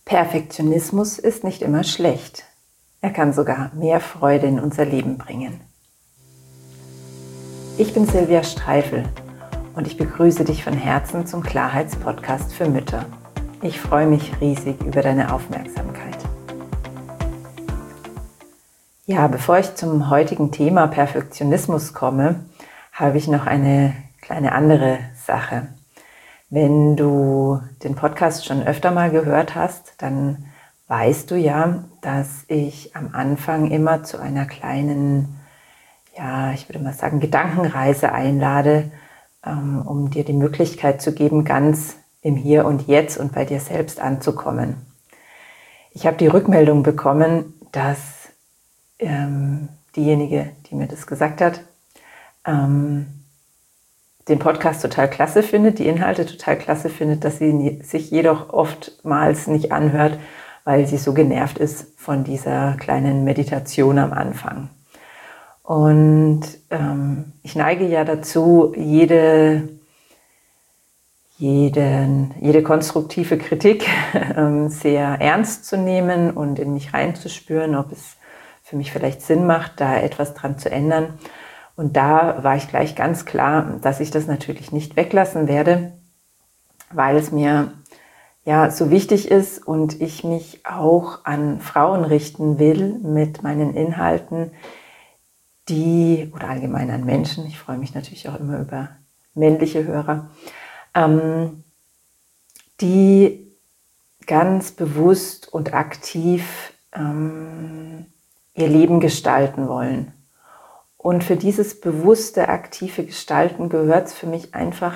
Perfektionismus ist nicht immer schlecht. Er kann sogar mehr Freude in unser Leben bringen. Ich bin Silvia Streifel und ich begrüße dich von Herzen zum Klarheitspodcast für Mütter. Ich freue mich riesig über deine Aufmerksamkeit. Ja, bevor ich zum heutigen Thema Perfektionismus komme, habe ich noch eine kleine andere Sache. Wenn du den Podcast schon öfter mal gehört hast, dann weißt du ja, dass ich am Anfang immer zu einer kleinen, ich würde mal sagen, Gedankenreise einlade, um dir die Möglichkeit zu geben, ganz im Hier und Jetzt und bei dir selbst anzukommen. Ich habe die Rückmeldung bekommen, dass diejenige, die mir das gesagt hat, den Podcast total klasse findet, die Inhalte total klasse findet, dass sie sich jedoch oftmals nicht anhört, weil sie so genervt ist von dieser kleinen Meditation am Anfang. Und ich neige ja dazu, jede konstruktive Kritik sehr ernst zu nehmen und in mich reinzuspüren, ob es für mich vielleicht Sinn macht, da etwas dran zu ändern. Und da war ich gleich ganz klar, dass ich das natürlich nicht weglassen werde, weil es mir ja so wichtig ist und ich mich auch an Frauen richten will mit meinen Inhalten, oder allgemein an Menschen, ich freue mich natürlich auch immer über männliche Hörer, die ganz bewusst und aktiv ihr Leben gestalten wollen. Und für dieses bewusste, aktive Gestalten gehört es für mich einfach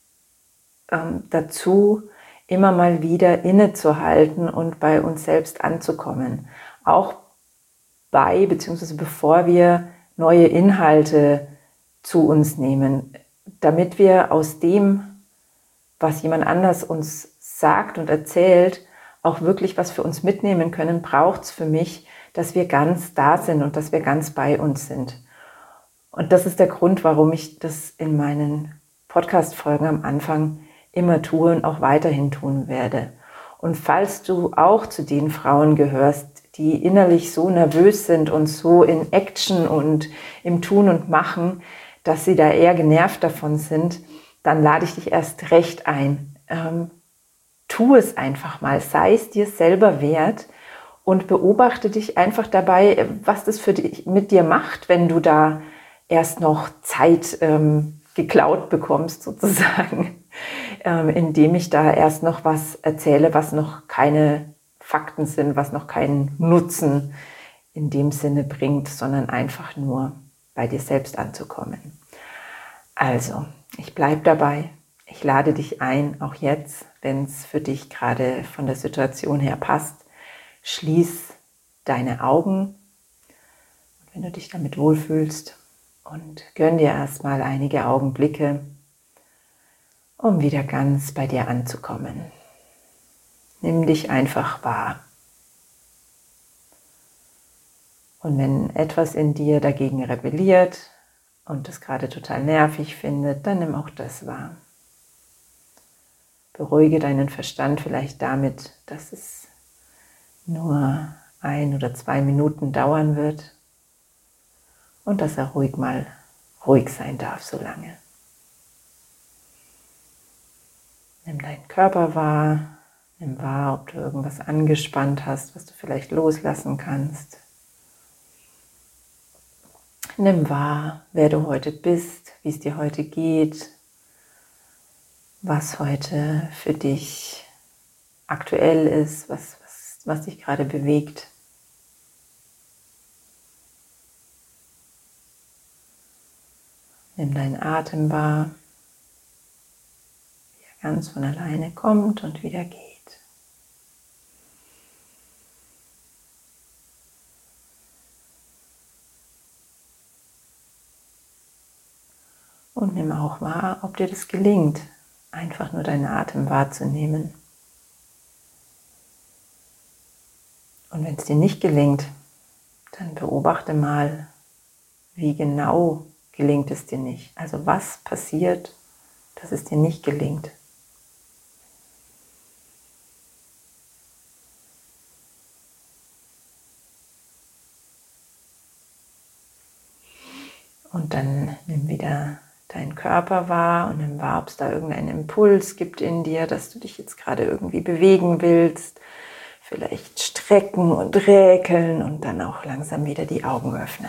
dazu, immer mal wieder innezuhalten und bei uns selbst anzukommen. Auch beziehungsweise bevor wir neue Inhalte zu uns nehmen, damit wir aus dem, was jemand anders uns sagt und erzählt, auch wirklich was für uns mitnehmen können, braucht es für mich, dass wir ganz da sind und dass wir ganz bei uns sind. Und das ist der Grund, warum ich das in meinen Podcast-Folgen am Anfang immer tue und auch weiterhin tun werde. Und falls du auch zu den Frauen gehörst, die innerlich so nervös sind und so in Action und im Tun und Machen, dass sie da eher genervt davon sind, dann lade ich dich erst recht ein. Tu es einfach mal, sei es dir selber wert und beobachte dich einfach dabei, was das für dich mit dir macht, wenn du da erst noch Zeit geklaut bekommst sozusagen, indem ich da erst noch was erzähle, was noch keine Fakten sind, was noch keinen Nutzen in dem Sinne bringt, sondern einfach nur bei dir selbst anzukommen. Also, ich bleibe dabei. Ich lade dich ein, auch jetzt, wenn es für dich gerade von der Situation her passt, schließ deine Augen, wenn du dich damit wohlfühlst, und gönn dir erstmal einige Augenblicke, um wieder ganz bei dir anzukommen. Nimm dich einfach wahr. Und wenn etwas in dir dagegen rebelliert und es gerade total nervig findet, dann nimm auch das wahr. Beruhige deinen Verstand vielleicht damit, dass es nur 1 oder 2 Minuten dauern wird und dass er ruhig sein darf so lange. Nimm deinen Körper wahr, nimm wahr, ob du irgendwas angespannt hast, was du vielleicht loslassen kannst. Nimm wahr, wer du heute bist, wie es dir heute geht, was heute für dich aktuell ist, was dich gerade bewegt. Nimm deinen Atem wahr, wie er ganz von alleine kommt und wieder geht. Und nimm auch wahr, ob dir das gelingt, einfach nur deinen Atem wahrzunehmen. Und wenn es dir nicht gelingt, dann beobachte mal, wie genau gelingt es dir nicht. Also was passiert, dass es dir nicht gelingt. Und dann nimm wieder deinen Körper wahr und nimm wahr, ob es da irgendeinen Impuls gibt in dir, dass du dich jetzt gerade irgendwie bewegen willst. Vielleicht strecken und räkeln und dann auch langsam wieder die Augen öffnen.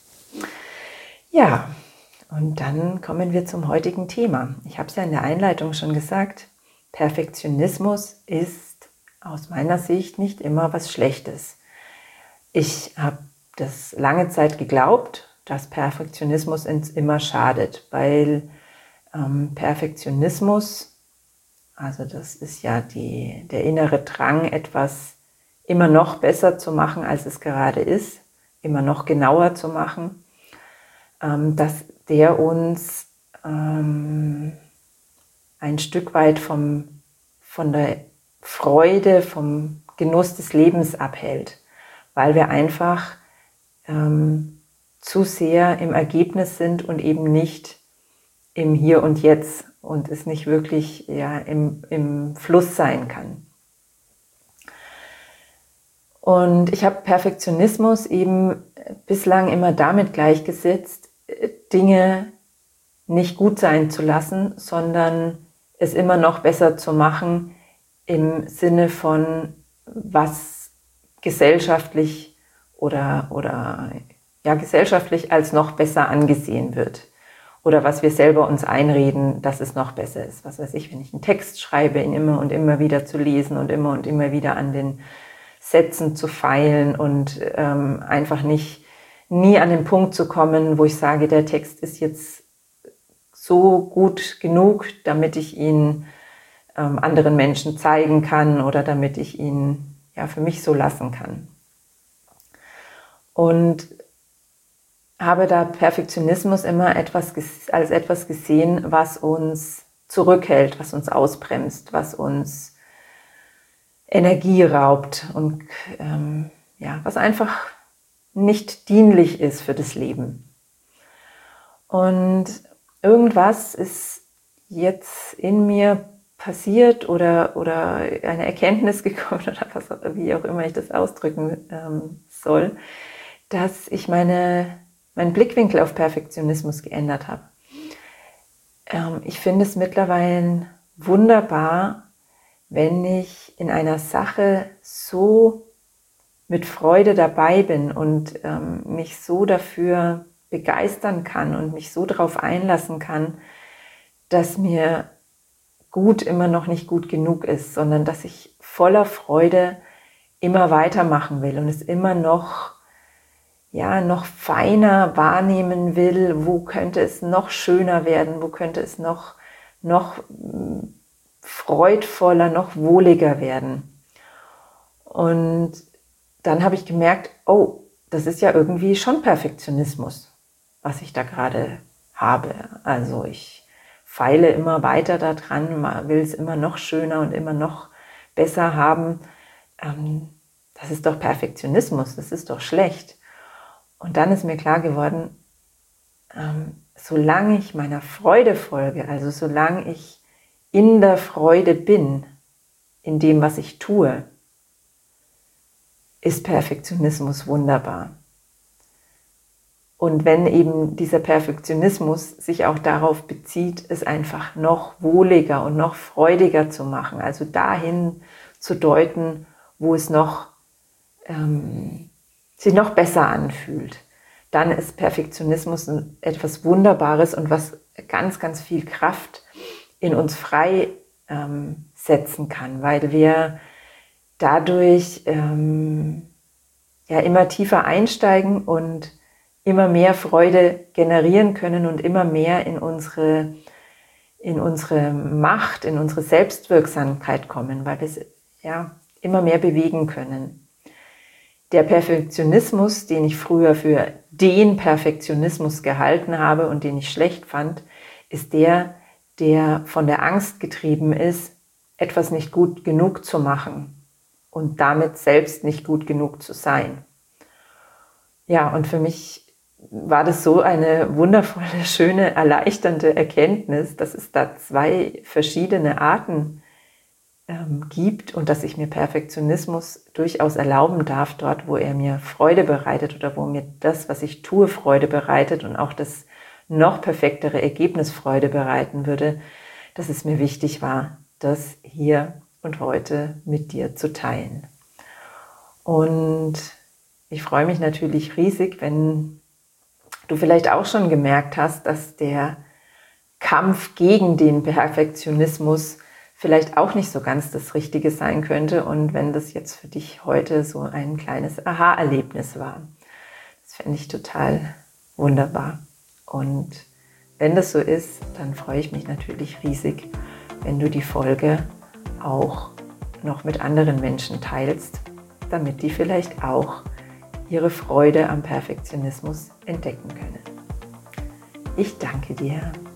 Ja, und dann kommen wir zum heutigen Thema. Ich habe es ja in der Einleitung schon gesagt, Perfektionismus ist aus meiner Sicht nicht immer was Schlechtes. Ich habe das lange Zeit geglaubt, dass Perfektionismus uns immer schadet, weil Perfektionismus, also das ist ja der innere Drang, etwas immer noch besser zu machen, als es gerade ist, immer noch genauer zu machen, dass der uns ein Stück weit von der Freude, vom Genuss des Lebens abhält, weil wir einfach zu sehr im Ergebnis sind und eben nicht im Hier und Jetzt und es nicht wirklich im Fluss sein kann. Und ich habe Perfektionismus eben bislang immer damit gleichgesetzt, Dinge nicht gut sein zu lassen, sondern es immer noch besser zu machen im Sinne von, was gesellschaftlich gesellschaftlich als noch besser angesehen wird. Oder was wir selber uns einreden, dass es noch besser ist. Was weiß ich, wenn ich einen Text schreibe, ihn immer und immer wieder zu lesen und immer wieder an den Sätzen zu feilen und einfach nie an den Punkt zu kommen, wo ich sage, der Text ist jetzt so gut genug, damit ich ihn anderen Menschen zeigen kann oder damit ich ihn für mich so lassen kann. Und habe da Perfektionismus immer als etwas gesehen, was uns zurückhält, was uns ausbremst, was uns Energie raubt und was einfach nicht dienlich ist für das Leben. Und irgendwas ist jetzt in mir passiert oder eine Erkenntnis gekommen oder wie auch immer ich das ausdrücken soll, dass ich meinen Blickwinkel auf Perfektionismus geändert habe. Ich finde es mittlerweile wunderbar, wenn ich in einer Sache so mit Freude dabei bin und mich so dafür begeistern kann und mich so darauf einlassen kann, dass mir gut immer noch nicht gut genug ist, sondern dass ich voller Freude immer weitermachen will und es immer noch feiner wahrnehmen will, wo könnte es noch schöner werden, wo könnte es noch freudvoller, noch wohliger werden. Und dann habe ich gemerkt, oh, das ist ja irgendwie schon Perfektionismus, was ich da gerade habe. Also ich feile immer weiter daran, will es immer noch schöner und immer noch besser haben. Das ist doch Perfektionismus, das ist doch schlecht. Und dann ist mir klar geworden, solange ich meiner Freude folge, also solange ich in der Freude bin, in dem, was ich tue, ist Perfektionismus wunderbar. Und wenn eben dieser Perfektionismus sich auch darauf bezieht, es einfach noch wohliger und noch freudiger zu machen, also dahin zu deuten, wo es sich noch besser anfühlt, dann ist Perfektionismus etwas Wunderbares und was ganz, ganz viel Kraft in uns freisetzen kann, weil wir dadurch immer tiefer einsteigen und immer mehr Freude generieren können und immer mehr in unsere Macht, in unsere Selbstwirksamkeit kommen, weil wir es immer mehr bewegen können. Der Perfektionismus, den ich früher für den Perfektionismus gehalten habe und den ich schlecht fand, ist der von der Angst getrieben ist, etwas nicht gut genug zu machen und damit selbst nicht gut genug zu sein. Ja, und für mich war das so eine wundervolle, schöne, erleichternde Erkenntnis, dass es da zwei verschiedene Arten gibt und dass ich mir Perfektionismus durchaus erlauben darf, dort, wo er mir Freude bereitet oder wo mir das, was ich tue, Freude bereitet und auch das noch perfektere Ergebnis Freude bereiten würde, dass es mir wichtig war, das hier und heute mit dir zu teilen. Und ich freue mich natürlich riesig, wenn du vielleicht auch schon gemerkt hast, dass der Kampf gegen den Perfektionismus vielleicht auch nicht so ganz das Richtige sein könnte und wenn das jetzt für dich heute so ein kleines Aha-Erlebnis war. Das fände ich total wunderbar. Und wenn das so ist, dann freue ich mich natürlich riesig, wenn du die Folge auch noch mit anderen Menschen teilst, damit die vielleicht auch ihre Freude am Perfektionismus entdecken können. Ich danke dir.